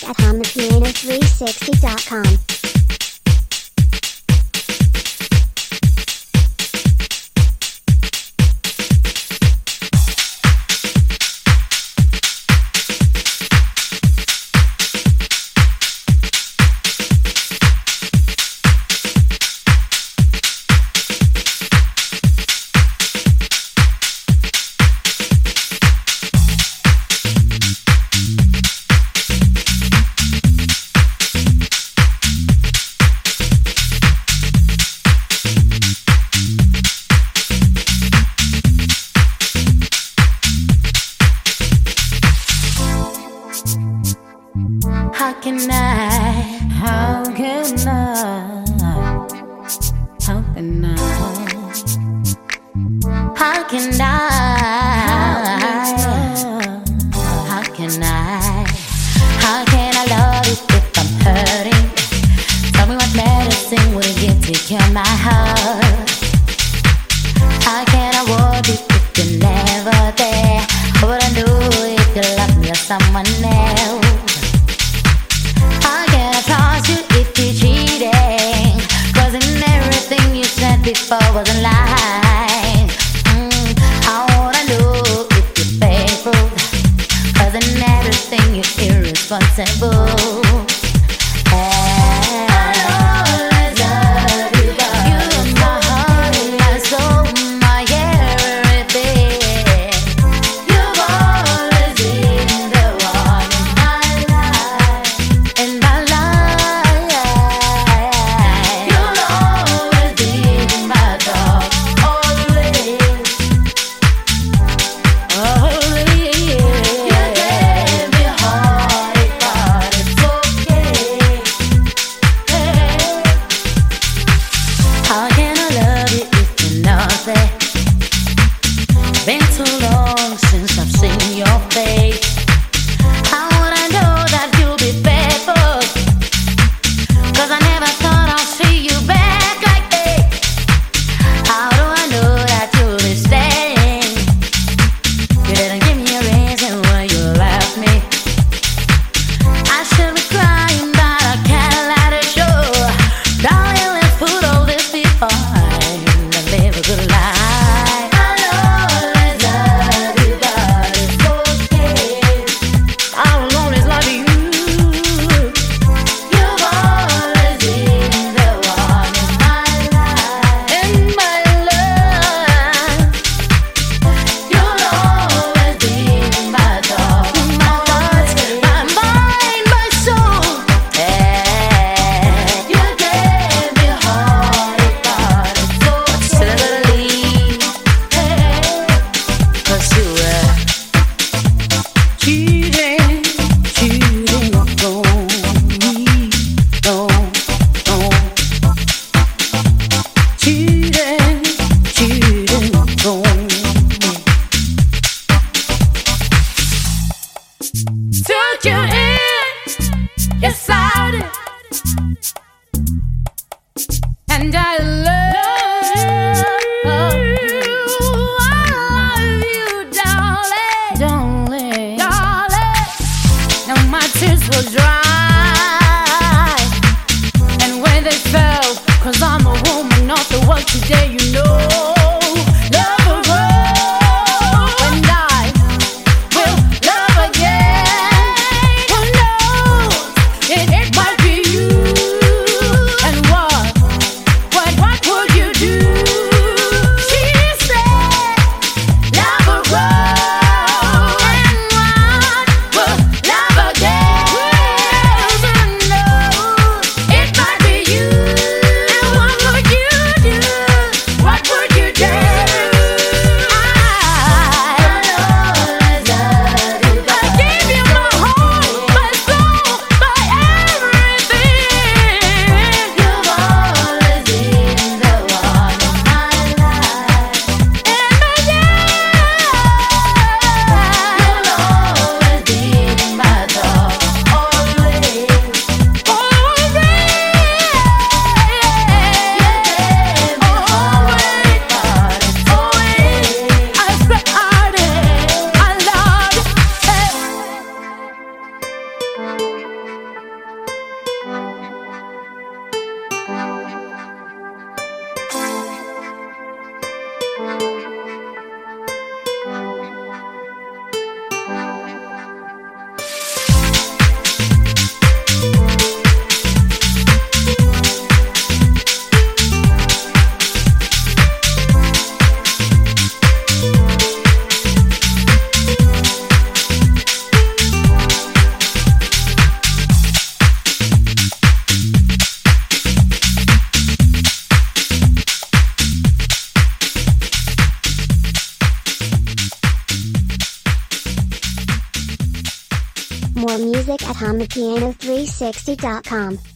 at HumThePiano360.com. How can I, how can I, how can I, how can I, how can I love you if I'm hurting? Tell me what medicine would it give to cure my heart? How can I want you if you're never there? What would I do if you love me or someone else? Before wasn't lying. I wanna know if you're faithful, 'cause in everything you're irresponsible. Been too long since I've seen your face. How would I know that you'll be faithful? 'Cause I never thought I'll see you back like this. How do I know that you'll be staying? You didn't give me a reason why you left me. I should be crying, but I can't let it show. Darling, let's put all this behind and live a good life. More music at HamaPiano360.com.